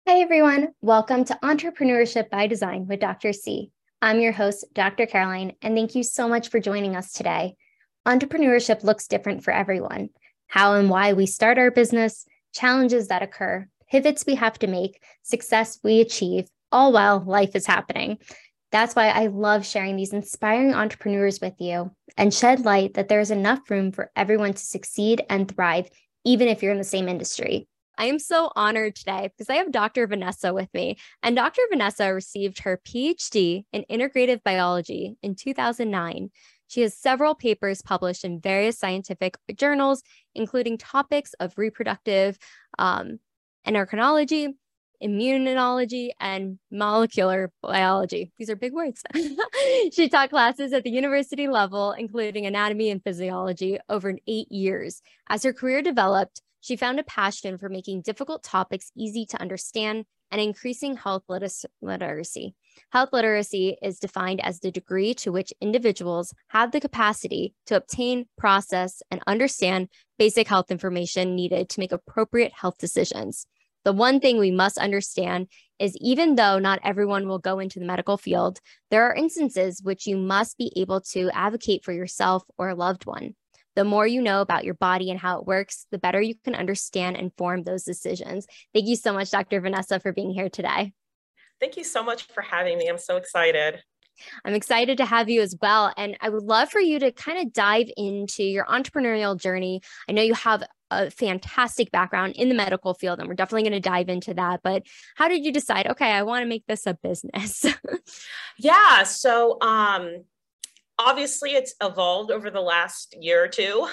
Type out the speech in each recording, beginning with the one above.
Hi, everyone. Welcome to Entrepreneurship by Design with Dr. C. I'm your host, Dr. Caroline, and thank you so much for joining us today. Entrepreneurship looks different for everyone. How and why we start our business, challenges that occur, pivots we have to make, success we achieve, all while life is happening. That's why I love sharing these inspiring entrepreneurs with you and shed light that there is enough room for everyone to succeed and thrive, even if you're in the same industry. I am so honored today because I have Dr. Vanessa with me, and Dr. Vanessa received her PhD in integrative biology in 2009. She has several papers published in various scientific journals, including topics of reproductive endocrinology, immunology, and molecular biology. These are big words. She taught classes at the university level, including anatomy and physiology, over 8 years. As her career developed, she found a passion for making difficult topics easy to understand and increasing health literacy. Health literacy is defined as the degree to which individuals have the capacity to obtain, process, and understand basic health information needed to make appropriate health decisions. The one thing we must understand is even though not everyone will go into the medical field, there are instances which you must be able to advocate for yourself or a loved one. The more you know about your body and how it works, the better you can understand and form those decisions. Thank you so much, Dr. Vanessa, for being here today. Thank you so much for having me. I'm so excited. I'm excited to have you as well. And I would love for you to kind of dive into your entrepreneurial journey. I know you have a fantastic background in the medical field, and we're definitely going to dive into that. But how did you decide, okay, I want to make this a business? Yeah. So, obviously it's evolved over the last year or two.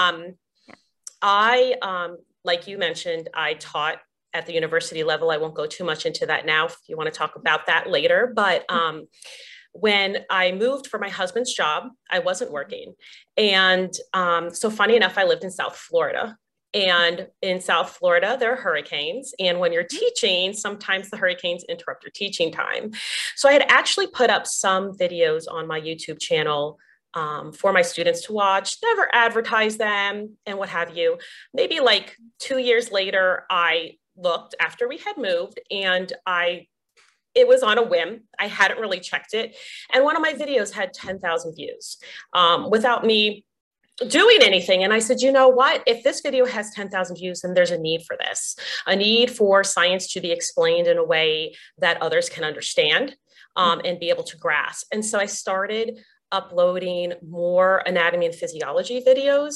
Like you mentioned, I taught at the university level. I won't go too much into that now if you want to talk about that later. But when I moved for my husband's job, I wasn't working. And so funny enough, I lived in South Florida. And in South Florida, there are hurricanes. And when you're teaching, sometimes the hurricanes interrupt your teaching time. So I had actually put up some videos on my YouTube channel for my students to watch, never advertise them and what have you. Maybe like 2 years later, I looked after we had moved and it was on a whim. I hadn't really checked it. And one of my videos had 10,000 views without me doing anything. And I said, you know what, if this video has 10,000 views, then there's a need for this, a need for science to be explained in a way that others can understand and be able to grasp. And so I started uploading more anatomy and physiology videos,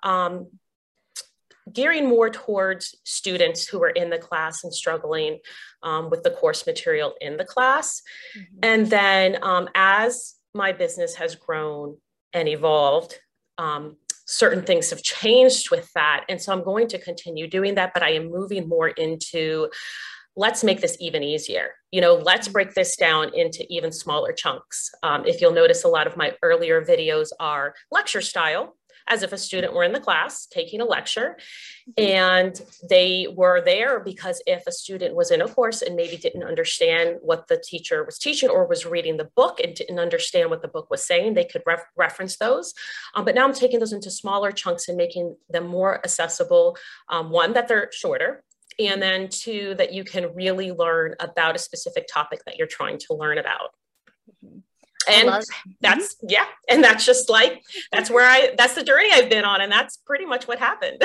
gearing more towards students who are in the class and struggling with the course material in the class. Mm-hmm. And then as my business has grown and evolved, certain things have changed with that. And so I'm going to continue doing that, but I am moving more into, let's make this even easier. Let's break this down into even smaller chunks. If you'll notice, a lot of my earlier videos are lecture style, as if a student were in the class taking a lecture. And they were there because if a student was in a course and maybe didn't understand what the teacher was teaching or was reading the book and didn't understand what the book was saying, they could reference those. But now I'm taking those into smaller chunks and making them more accessible. One, that they're shorter. And then two, that you can really learn about a specific topic that you're trying to learn about. Mm-hmm. And that's, yeah. And that's just like, that's the journey I've been on. And that's pretty much what happened.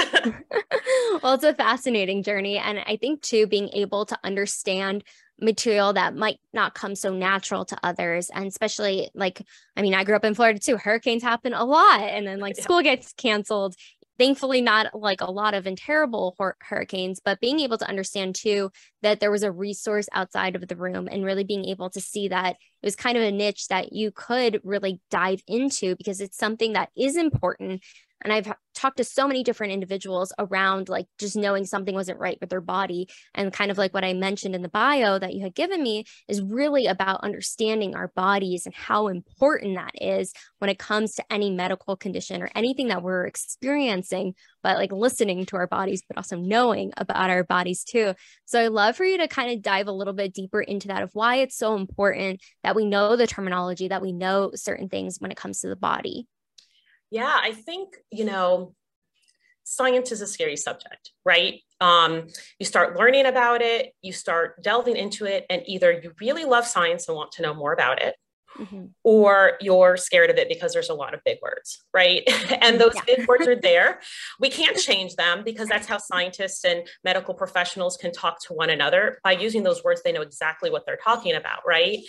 Well, it's a fascinating journey. And I think too, being able to understand material that might not come so natural to others. And especially I grew up in Florida too. Hurricanes happen a lot. And then school gets canceled. Thankfully, not like a lot of terrible hurricanes, but being able to understand too that there was a resource outside of the room and really being able to see that it was kind of a niche that you could really dive into because it's something that is important. And I've talked to so many different individuals around just knowing something wasn't right with their body. And kind of like what I mentioned in the bio that you had given me is really about understanding our bodies and how important that is when it comes to any medical condition or anything that we're experiencing, but listening to our bodies, but also knowing about our bodies too. So I love for you to kind of dive a little bit deeper into that of why it's so important that we know the terminology, that we know certain things when it comes to the body. Yeah, I think, science is a scary subject, right? You start learning about it, you start delving into it, and either you really love science and want to know more about it, or you're scared of it because there's a lot of big words, right? And those big words are there. We can't change them because that's how scientists and medical professionals can talk to one another. By using those words, they know exactly what they're talking about, right?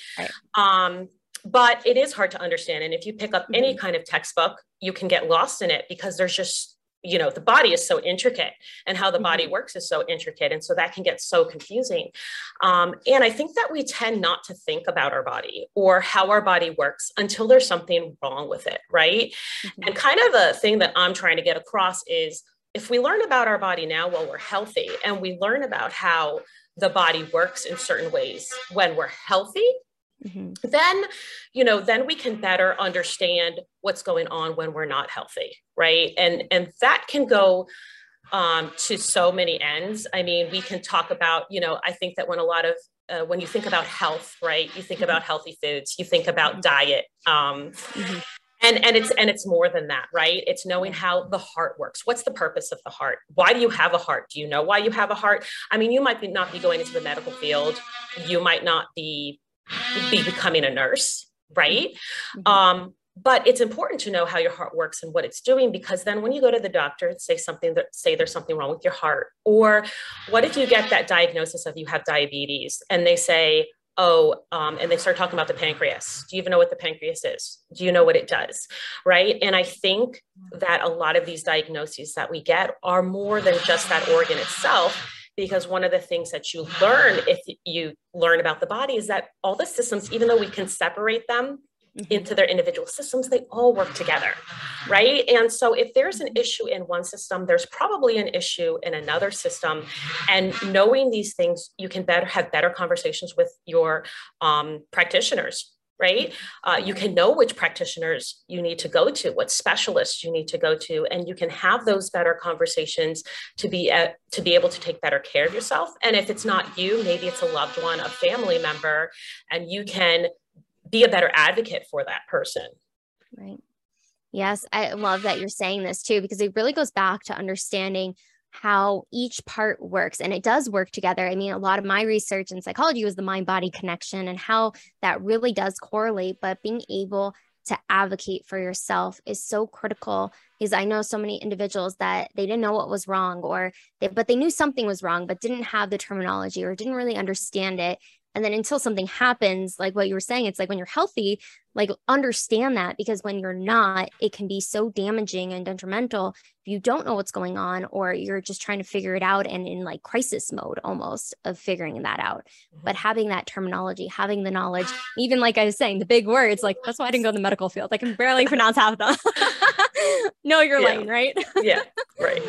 But it is hard to understand. And if you pick up any kind of textbook, you can get lost in it because there's just, the body is so intricate and how the body works is so intricate. And so that can get so confusing. And I think that we tend not to think about our body or how our body works until there's something wrong with it, right? And kind of the thing that I'm trying to get across is if we learn about our body now while we're healthy and we learn about how the body works in certain ways when we're healthy, then we can better understand what's going on when we're not healthy, right? And that can go to so many ends. I mean, we can talk about, I think that when you think about health, right, you think about healthy foods, you think about diet, and it's more than that, right? It's knowing how the heart works. What's the purpose of the heart? Why do you have a heart? Do you know why you have a heart? I mean, you might not be going into the medical field. You might not be becoming a nurse, right? But it's important to know how your heart works and what it's doing, because then when you go to the doctor and say there's something wrong with your heart, or what if you get that diagnosis of you have diabetes and they say, and they start talking about the pancreas. Do you even know what the pancreas is? Do you know what it does? Right. And I think that a lot of these diagnoses that we get are more than just that organ itself. Because one of the things that you learn if you learn about the body is that all the systems, even though we can separate them into their individual systems, they all work together, right? And so if there's an issue in one system, there's probably an issue in another system. And knowing these things, you can have better conversations with your practitioners, right? You can know which practitioners you need to go to, what specialists you need to go to, and you can have those better conversations to be able to take better care of yourself. And if it's not you, maybe it's a loved one, a family member, and you can be a better advocate for that person. Right. Yes, I love that you're saying this too, because it really goes back to understanding how each part works, and it does work together. I mean, a lot of my research in psychology was the mind-body connection and how that really does correlate, but being able to advocate for yourself is so critical, because I know so many individuals that they didn't know what was wrong, but they knew something was wrong, but didn't have the terminology or didn't really understand it. And then until something happens, like what you were saying, it's like when you're healthy, like understand that, because when you're not, it can be so damaging and detrimental if you don't know what's going on, or you're just trying to figure it out and in like crisis mode almost of figuring that out. But having that terminology, having the knowledge, even like I was saying, the big words, like that's why I didn't go to the medical field. I can barely pronounce half of them. Know your lane, right? Yeah, right.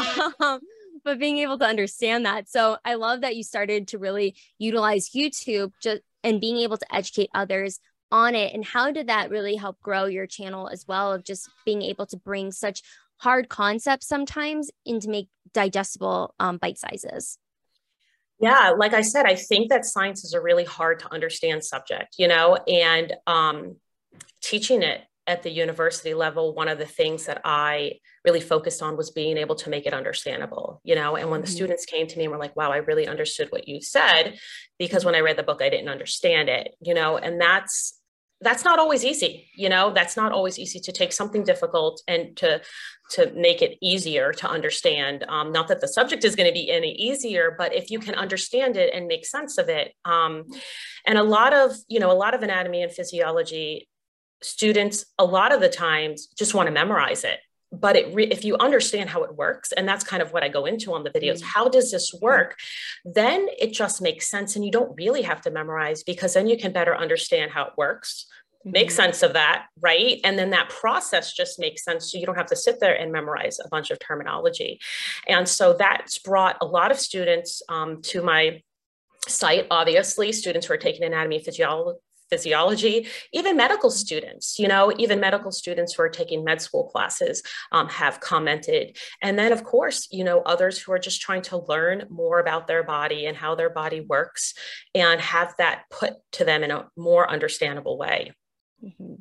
But being able to understand that. So I love that you started to really utilize YouTube and being able to educate others on it. And how did that really help grow your channel as well, of just being able to bring such hard concepts sometimes into make digestible bite sizes? Yeah, like I said, I think that science is a really hard to understand subject, and teaching it at the university level, one of the things that I really focused on was being able to make it understandable, and when the students came to me and were like, wow, I really understood what you said, because when I read the book, I didn't understand it, and that's not always easy, that's not always easy to take something difficult and to make it easier to understand. Not that the subject is going to be any easier, but if you can understand it and make sense of it. And a lot of anatomy and physiology students, a lot of the times, just want to memorize it. But if you understand how it works, and that's kind of what I go into on the videos, how does this work? Then it just makes sense. And you don't really have to memorize, because then you can better understand how it works, make sense of that, right? And then that process just makes sense. So you don't have to sit there and memorize a bunch of terminology. And so that's brought a lot of students to my site, obviously, students who are taking anatomy and physiology, even medical students, even medical students who are taking med school classes have commented. And then, of course, others who are just trying to learn more about their body and how their body works and have that put to them in a more understandable way.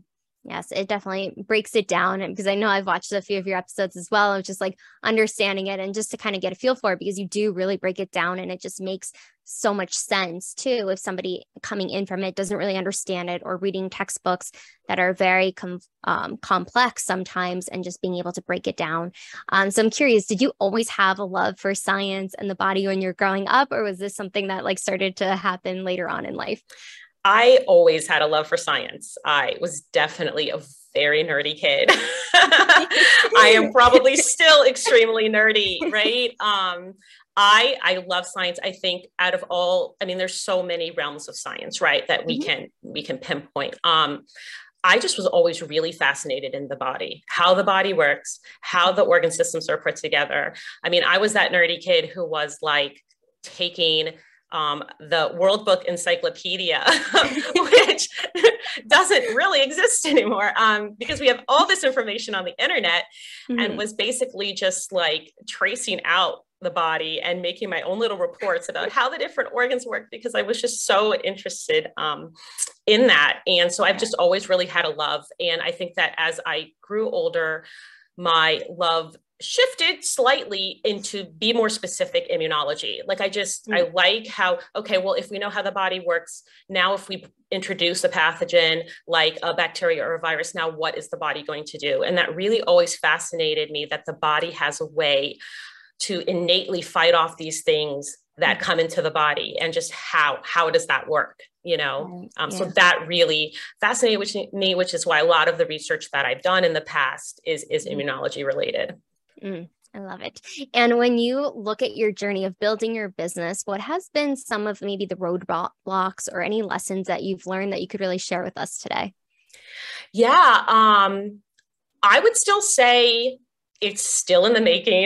Yes, it definitely breaks it down. And because I know I've watched a few of your episodes as well, of just like understanding it and just to kind of get a feel for it, because you do really break it down and it just makes so much sense too. If somebody coming in from it doesn't really understand it, or reading textbooks that are very complex sometimes, and just being able to break it down. So I'm curious, did you always have a love for science and the body when you're growing up, or was this something that like started to happen later on in life? I always had a love for science. I was definitely a very nerdy kid. I am probably still extremely nerdy, right? I love science. I think out of all, I mean, there's so many realms of science, right, that we can pinpoint. I just was always really fascinated in the body, how the body works, how the organ systems are put together. I mean, I was that nerdy kid who was like taking the World Book Encyclopedia, which doesn't really exist anymore, because we have all this information on the internet, and was basically just like tracing out the body and making my own little reports about how the different organs work, because I was just so interested in that. And so I've just always really had a love. And I think that as I grew older, my love shifted slightly into be more specific immunology. Like I like how, okay, well, if we know how the body works, now if we introduce a pathogen like a bacteria or a virus, now what is the body going to do? And that really always fascinated me, that the body has a way to innately fight off these things that come into the body, and just how does that work? So that really fascinated me, which is why a lot of the research that I've done in the past is immunology related. I love it. And when you look at your journey of building your business, what has been some of maybe the roadblocks or any lessons that you've learned that you could really share with us today? Yeah, I would still say it's still in the making.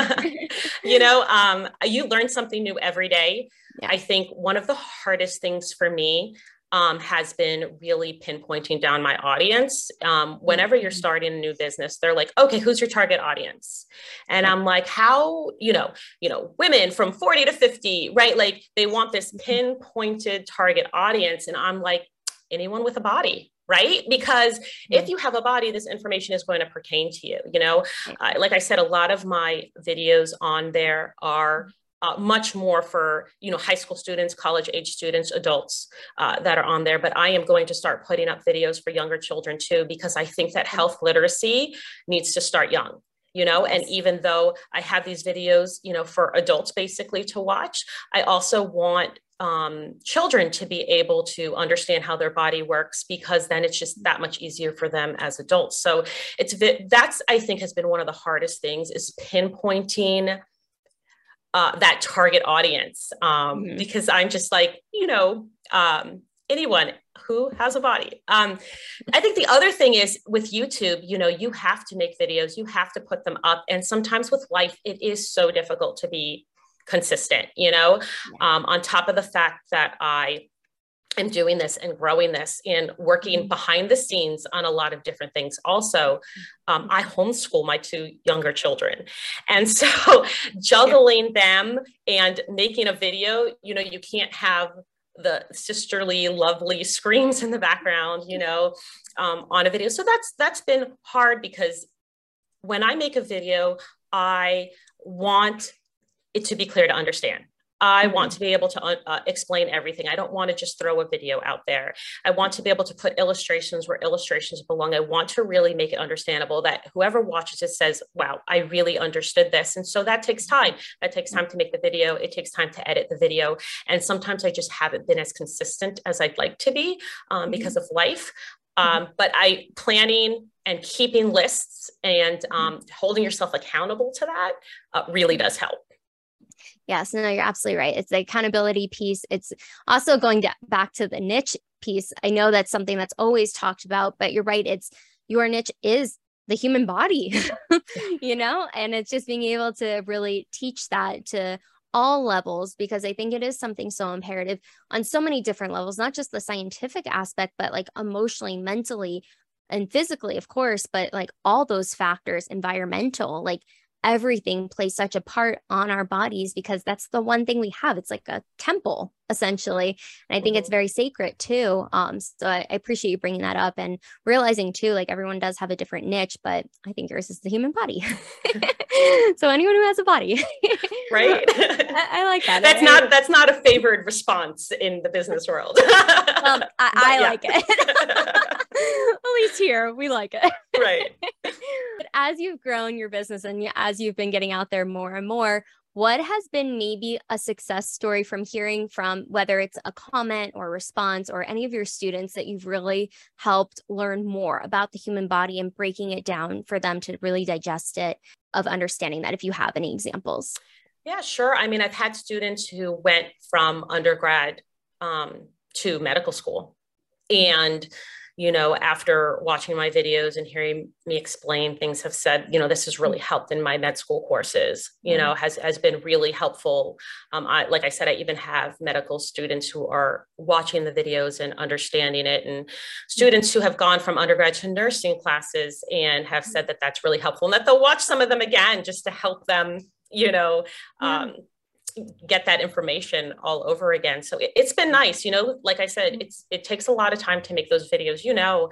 You learn something new every day. Yeah. I think one of the hardest things for me has been really pinpointing down my audience. Whenever you're starting a new business, they're like, okay, who's your target audience? And I'm like, how, women from 40 to 50, right? Like they want this pinpointed target audience. And I'm like, anyone with a body, right? Because if you have a body, this information is going to pertain to you. Like I said, a lot of my videos on there are much more for, high school students, college age students, adults that are on there. But I am going to start putting up videos for younger children too, because I think that health literacy needs to start young. And even though I have these videos, for adults basically to watch, I also want children to be able to understand how their body works, because then it's just that much easier for them as adults. So that's, I think, has been one of the hardest things, is pinpointing that target audience, because I'm just like, anyone who has a body. I think the other thing is with YouTube, you have to make videos, you have to put them up. And sometimes with life, it is so difficult to be consistent, on top of the fact that I am doing this and growing this and working behind the scenes on a lot of different things. Also, I homeschool my two younger children. And so juggling them and making a video, you can't have the sisterly, lovely screams in the background, on a video. So that's been hard, because when I make a video, I want it to be clear to understand. I want to be able to explain everything. I don't want to just throw a video out there. I want to be able to put illustrations where illustrations belong. I want to really make it understandable that whoever watches it says, wow, I really understood this. And so that takes time. That takes time to make the video. It takes time to edit the video. And sometimes I just haven't been as consistent as I'd like to be because of life. But planning and keeping lists and holding yourself accountable to that really does help. Yes, no, you're absolutely right. It's the accountability piece. It's also going back to the niche piece. I know that's something that's always talked about, but you're right. It's your niche is the human body, and it's just being able to really teach that to all levels, because I think it is something so imperative on so many different levels, not just the scientific aspect, but like emotionally, mentally, and physically, of course, but like all those factors, environmental, like everything plays such a part on our bodies because that's the one thing we have. It's like a temple, essentially. And I think it's very sacred too. So I appreciate you bringing that up and realizing too, like everyone does have a different niche, but I think yours is the human body. So anyone who has a body. Right. I like that. That's not a favored response in the business world. I like it. At least here, we like it. Right. But as you've grown your business and as you've been getting out there more and more, what has been maybe a success story from hearing from, whether it's a comment or response or any of your students that you've really helped learn more about the human body and breaking it down for them to really digest it, of understanding that, if you have any examples? Yeah, sure. I mean, I've had students who went from undergrad to medical school. And, you know, after watching my videos and hearing me explain things, have said, you know, this has really helped in my med school courses, you know, has been really helpful. Like I said, I even have medical students who are watching the videos and understanding it, and students who have gone from undergrad to nursing classes and have said that that's really helpful, and that they'll watch some of them again just to help them, you know, get that information all over again. So it's been nice, you know, like I said, it takes a lot of time to make those videos, you know,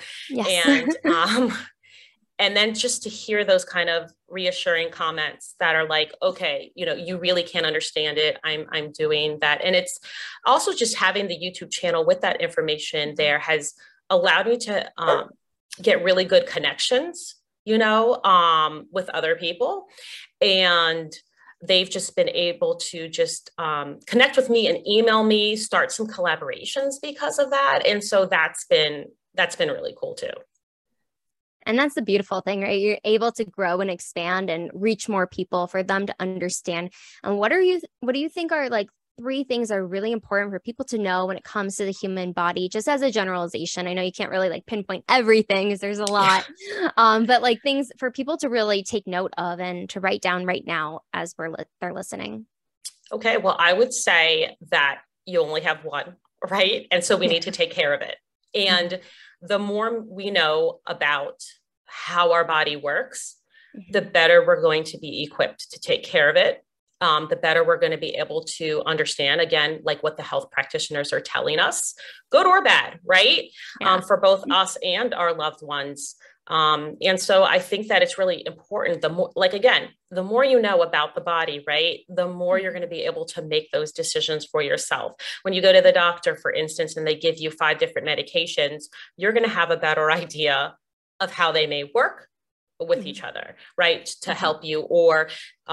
and then just to hear those kind of reassuring comments that are like, okay, you know, you really can't understand it. I'm doing that. And it's also just having the YouTube channel with that information there has allowed me to get really good connections, you know, with other people. And they've just been able to just connect with me and email me, start some collaborations because of that. And so that's been really cool too. And that's the beautiful thing, right? You're able to grow and expand and reach more people for them to understand. And what do you think are like 3 things that are really important for people to know when it comes to the human body, just as a generalization? I know you can't really like pinpoint everything because there's a lot, but like things for people to really take note of and to write down right now as they're listening. Okay, well, I would say that you only have one, right? And so we need to take care of it. And the more we know about how our body works, the better we're going to be equipped to take care of it. The better we're going to be able to understand, again, like what the health practitioners are telling us, good or bad, right? For both us and our loved ones. And so I think that it's really important. The more, like, again, the more you know about the body, right, the more you're going to be able to make those decisions for yourself. When you go to the doctor, for instance, and they give you 5 different medications, you're going to have a better idea of how they may work with each other, right, to help you, or,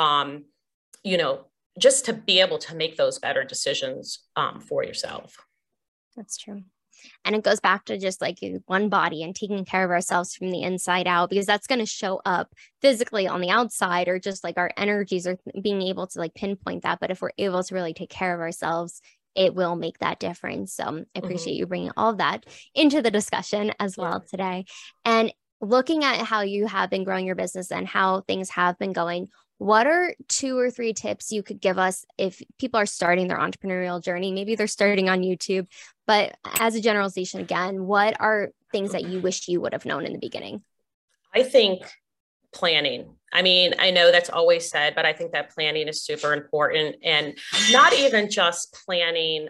you know, just to be able to make those better decisions for yourself. That's true. And it goes back to just like one body and taking care of ourselves from the inside out, because that's going to show up physically on the outside, or just like our energies are being able to like pinpoint that. But if we're able to really take care of ourselves, it will make that difference. So I appreciate you bringing all of that into the discussion as well today. And looking at how you have been growing your business and how things have been going, what are 2 or 3 tips you could give us if people are starting their entrepreneurial journey? Maybe they're starting on YouTube, but as a generalization, again, what are things that you wish you would have known in the beginning? I think planning. I mean, I know that's always said, but I think that planning is super important, and not even just planning,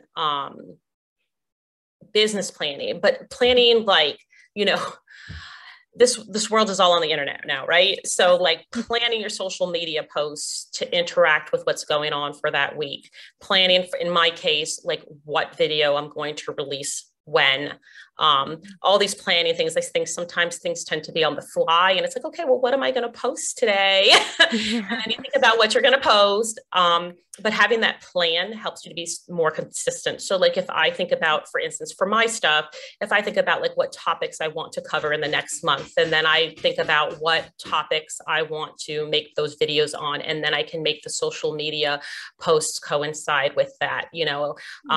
business planning, but planning, like, you know, this world is all on the internet now, right? So like planning your social media posts to interact with what's going on for that week, planning for, in my case, like what video I'm going to release when, all these planning things. I think sometimes things tend to be on the fly, and it's like, okay, well, what am I going to post today? And then you think about what you're going to post. But having that plan helps you to be more consistent. So like if I think about, for instance, for my stuff, if I think about like what topics I want to cover in the next month, and then I think about what topics I want to make those videos on, and then I can make the social media posts coincide with that, you know,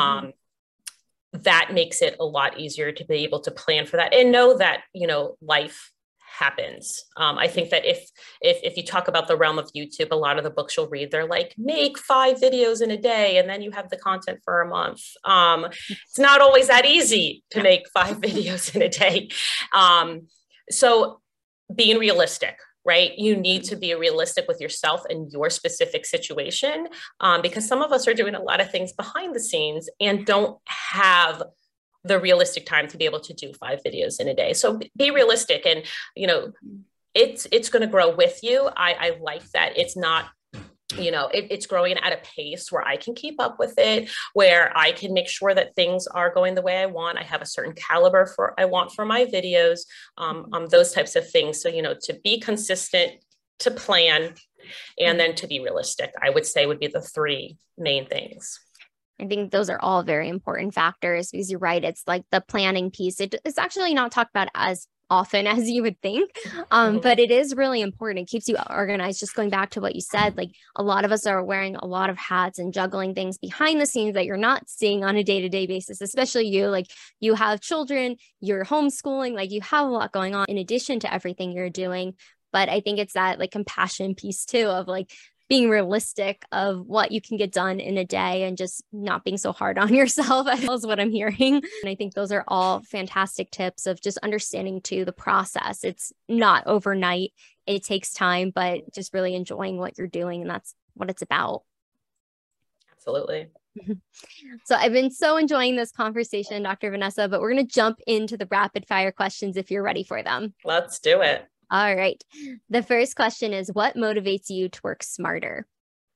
that makes it a lot easier to be able to plan for that and know that, you know, life happens. I think that if you talk about the realm of YouTube, a lot of the books you'll read, they're like, make 5 videos in a day, and then you have the content for a month. It's not always that easy to make 5 videos in a day. So being realistic, right? You need to be realistic with yourself and your specific situation, because some of us are doing a lot of things behind the scenes and don't have the realistic time to be able to do 5 videos in a day. So be realistic, and, you know, it's going to grow with you. I like that. It's not, you know, it's growing at a pace where I can keep up with it, where I can make sure that things are going the way I want. I have a certain caliber I want for my videos, those types of things. So, you know, to be consistent, to plan, and then to be realistic, I would say would be the 3 main things. I think those are all very important factors, because you're right. It's like the planning piece. It's actually not talked about as often as you would think. But it is really important. It keeps you organized. Just going back to what you said, like a lot of us are wearing a lot of hats and juggling things behind the scenes that you're not seeing on a day-to-day basis, especially you. Like, you have children, you're homeschooling, like you have a lot going on in addition to everything you're doing. But I think it's that like compassion piece too, of like being realistic of what you can get done in a day and just not being so hard on yourself, is what I'm hearing. And I think those are all fantastic tips of just understanding too the process. It's not overnight. It takes time, but just really enjoying what you're doing. And that's what it's about. Absolutely. So I've been so enjoying this conversation, Dr. Vanessa, but we're going to jump into the rapid fire questions if you're ready for them. Let's do it. All right. The first question is, what motivates you to work smarter?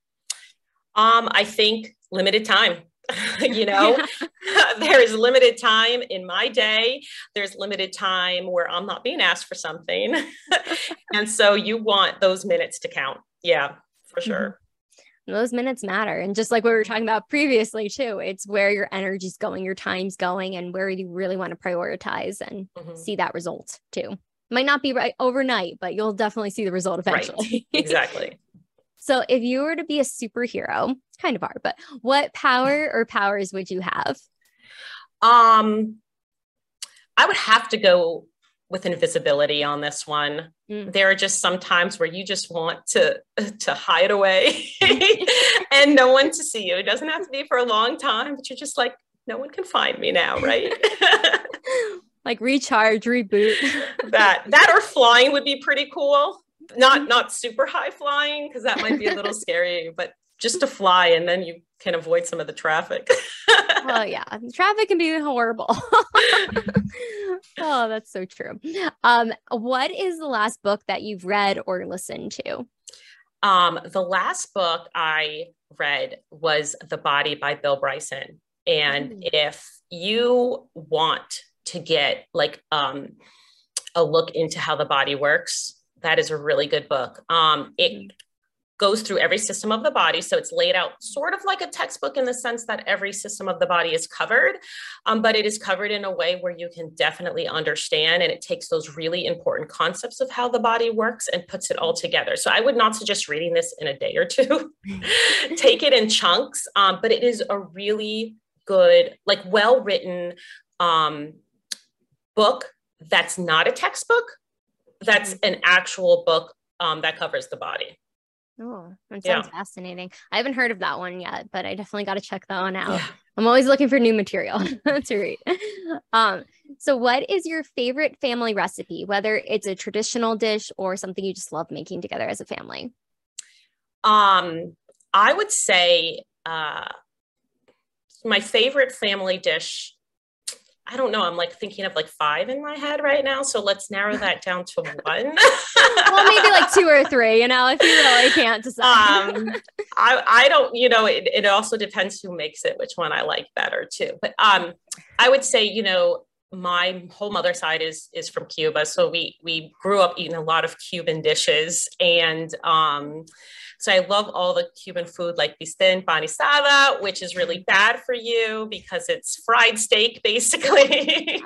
I think limited time. You know, there is limited time in my day. There's limited time where I'm not being asked for something. And so you want those minutes to count. Yeah, for sure. Those minutes matter. And just like we were talking about previously too, it's where your energy's going, your time's going, and where you really want to prioritize and see that result too. Might not be right overnight, but you'll definitely see the result eventually. Right. Exactly. So if you were to be a superhero, kind of hard, but what power or powers would you have? I would have to go with invisibility on this one. There are just some times where you just want to hide away and no one to see you. It doesn't have to be for a long time, but you're just like, no one can find me now, right? Like recharge, reboot. that or flying would be pretty cool. Not super high flying, because that might be a little scary, but just to fly, and then you can avoid some of the traffic. Oh yeah, traffic can be horrible. Oh, that's so true. What is the last book that you've read or listened to? The last book I read was The Body by Bill Bryson. And if you want to get like a look into how the body works, that is a really good book. It goes through every system of the body. So it's laid out sort of like a textbook in the sense that every system of the body is covered, but it is covered in a way where you can definitely understand, and it takes those really important concepts of how the body works and puts it all together. So I would not suggest reading this in a day or two. Take it in chunks, but it is a really good, like well-written book that's not a textbook, that's an actual book that covers the body. Oh, that sounds fascinating. I haven't heard of that one yet, but I definitely got to check that one out. Yeah. I'm always looking for new material. That's right. So what is your favorite family recipe, whether it's a traditional dish or something you just love making together as a family? I would say my favorite family dish, I don't know. I'm like thinking of like 5 in my head right now. So let's narrow that down to 1. Well, maybe like 2 or 3, you know, if you really can't decide. I don't, you know, it also depends who makes it, which one I like better too. But I would say, you know, my whole mother's side is from Cuba. So we grew up eating a lot of Cuban dishes. And so I love all the Cuban food, like bistec empanizada, which is really bad for you because it's fried steak, basically.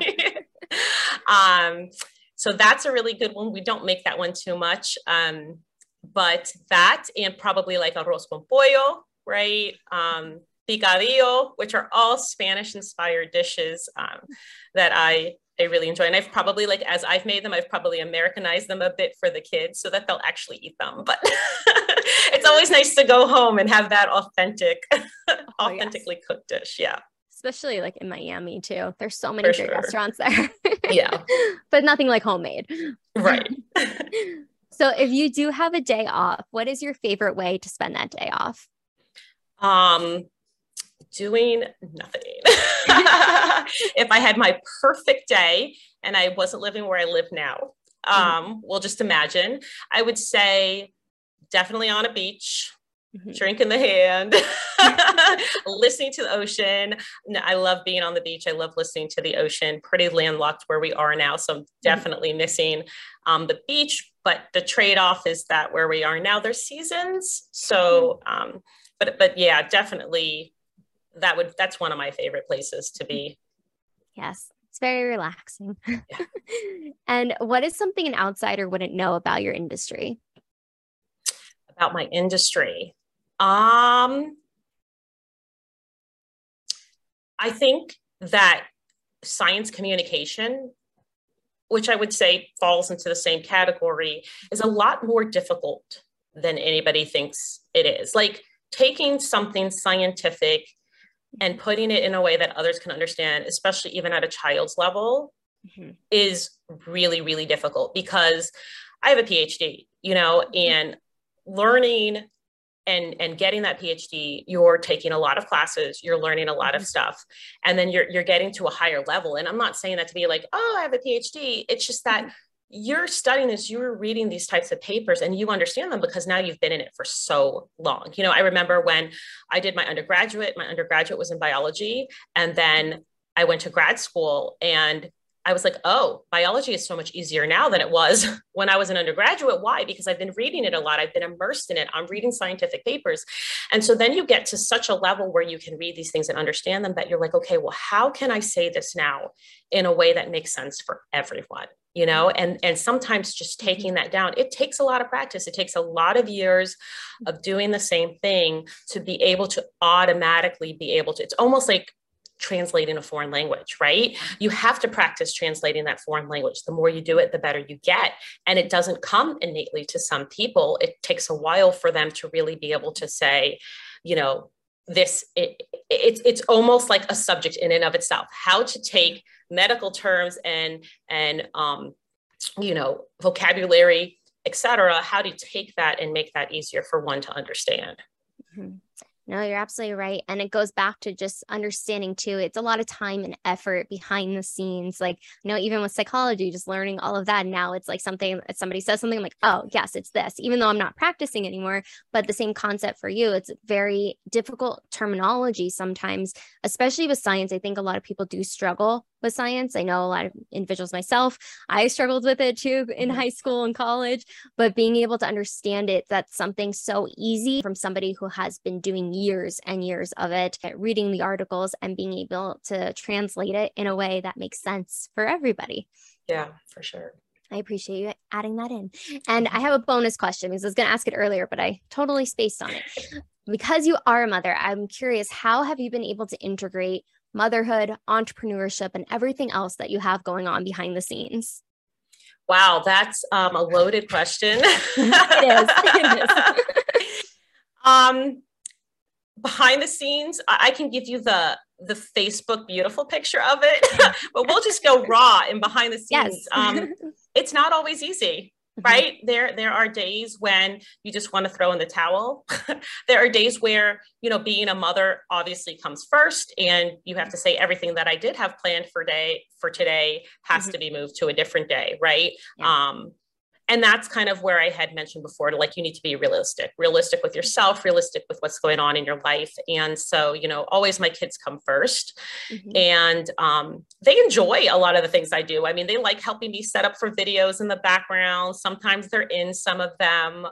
So that's a really good one. We don't make that one too much. But that, and probably like arroz con pollo, right? Picadillo, which are all Spanish-inspired dishes that I really enjoy. And I've probably, like, as I've made them, I've probably Americanized them a bit for the kids so that they'll actually eat them. But it's always nice to go home and have that authentically cooked dish. Yeah. Especially like in Miami too. There's so many great restaurants there. Yeah. But nothing like homemade. Right. So if you do have a day off, what is your favorite way to spend that day off? Um, Doing nothing. If I had my perfect day and I wasn't living where I live now, we'll just imagine, I would say definitely on a beach, drink in the hand, listening to the ocean. I love being on the beach. I love listening to the ocean. Pretty landlocked where we are now. So I'm definitely missing the beach. But the trade-off is that where we are now, there's seasons. So, but yeah, definitely that's one of my favorite places to be. Yes, it's very relaxing. Yeah. And what is something an outsider wouldn't know about your industry? About my industry. I think that science communication, which I would say falls into the same category, is a lot more difficult than anybody thinks it is. Like taking something scientific and putting it in a way that others can understand, especially even at a child's level, is really, really difficult because I have a PhD, and learning and getting that PhD, you're taking a lot of classes, you're learning a lot of stuff, and then you're getting to a higher level. And I'm not saying that to be like, oh, I have a PhD. It's just that you're studying this, you're reading these types of papers and you understand them because now you've been in it for so long. I remember when I did my undergraduate was in biology. And then I went to grad school and I was like, oh, biology is so much easier now than it was when I was an undergraduate. Why? Because I've been reading it a lot. I've been immersed in it. I'm reading scientific papers. And so then you get to such a level where you can read these things and understand them that you're like, okay, well, how can I say this now in a way that makes sense for everyone? And sometimes just taking that down, it takes a lot of practice. It takes a lot of years of doing the same thing to be able to automatically be able to, it's almost like translating a foreign language, right? You have to practice translating that foreign language. The more you do it, the better you get. And it doesn't come innately to some people. It takes a while for them to really be able to say, it's almost like a subject in and of itself, how to take medical terms and vocabulary, etc. How do you take that and make that easier for one to understand? No, you're absolutely right. And it goes back to just understanding too. It's a lot of time and effort behind the scenes. Like, even with psychology, just learning all of that. Now it's like something, if somebody says something, I'm like, oh, yes, it's this, even though I'm not practicing anymore. But the same concept for you, it's very difficult terminology sometimes, especially with science. I think a lot of people do struggle with science. I know a lot of individuals myself, I struggled with it too in high school and college, but being able to understand it, that's something so easy from somebody who has been doing years and years of it, reading the articles and being able to translate it in a way that makes sense for everybody. Yeah, for sure. I appreciate you adding that in. And I have a bonus question because I was going to ask it earlier, but I totally spaced on it. Because you are a mother, I'm curious, how have you been able to integrate motherhood, entrepreneurship, and everything else that you have going on behind the scenes? Wow, that's a loaded question. It is. Behind the scenes, I can give you the Facebook beautiful picture of it, but we'll just go raw and behind the scenes. Yes. It's not always easy. Right? There are days when you just want to throw in the towel. There are days where, being a mother obviously comes first and you have to say everything that I did have planned for today has to be moved to a different day. Right. Yeah. And that's kind of where I had mentioned before, like, you need to be realistic with yourself, realistic with what's going on in your life. And so, always my kids come first. And they enjoy a lot of the things I do. I mean, they like helping me set up for videos in the background. Sometimes they're in some of them.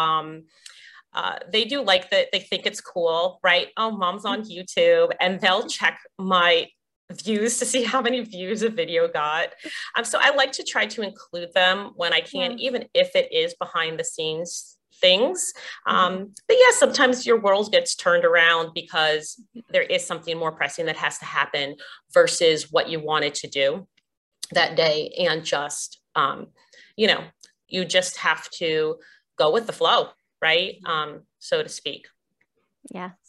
They do like that. They think it's cool, right? Oh, mom's on YouTube, and they'll check my views to see how many views a video got. So I like to try to include them when I can, even if it is behind the scenes things. But yeah, sometimes your world gets turned around because there is something more pressing that has to happen versus what you wanted to do that day. And just, you just have to go with the flow, right? So to speak. Yes.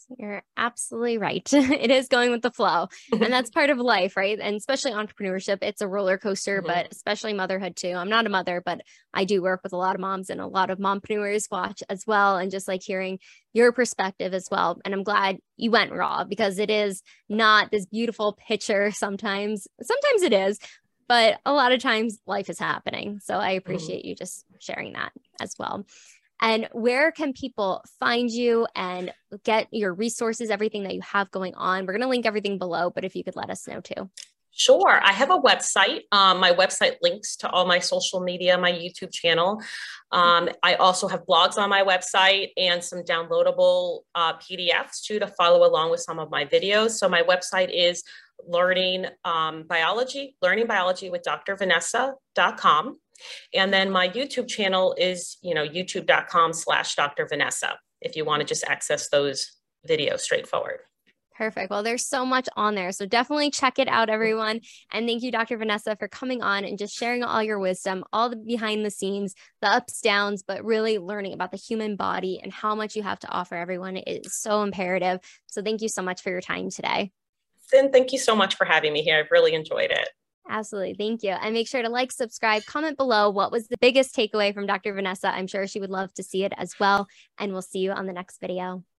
You're absolutely right. It is going with the flow. And that's part of life, right? And especially entrepreneurship, it's a roller coaster, but especially motherhood too. I'm not a mother, but I do work with a lot of moms and a lot of mompreneurs watch as well. And just like hearing your perspective as well. And I'm glad you went raw because it is not this beautiful picture sometimes. Sometimes it is, but a lot of times life is happening. So I appreciate you just sharing that as well. And where can people find you and get your resources, everything that you have going on? We're going to link everything below, but if you could let us know too. Sure. I have a website. My website links to all my social media, my YouTube channel. I also have blogs on my website and some downloadable PDFs too to follow along with some of my videos. So my website is learning biology with drvanessa.com. And then my YouTube channel is, youtube.com/Dr. Vanessa, if you want to just access those videos straightforward. Perfect. Well, there's so much on there. So definitely check it out, everyone. And thank you, Dr. Vanessa, for coming on and just sharing all your wisdom, all the behind the scenes, the ups, downs, but really learning about the human body and how much you have to offer everyone is so imperative. So thank you so much for your time today. And thank you so much for having me here. I've really enjoyed it. Absolutely. Thank you. And make sure to like, subscribe, comment below. What was the biggest takeaway from Dr. Vanessa? I'm sure she would love to see it as well. And we'll see you on the next video.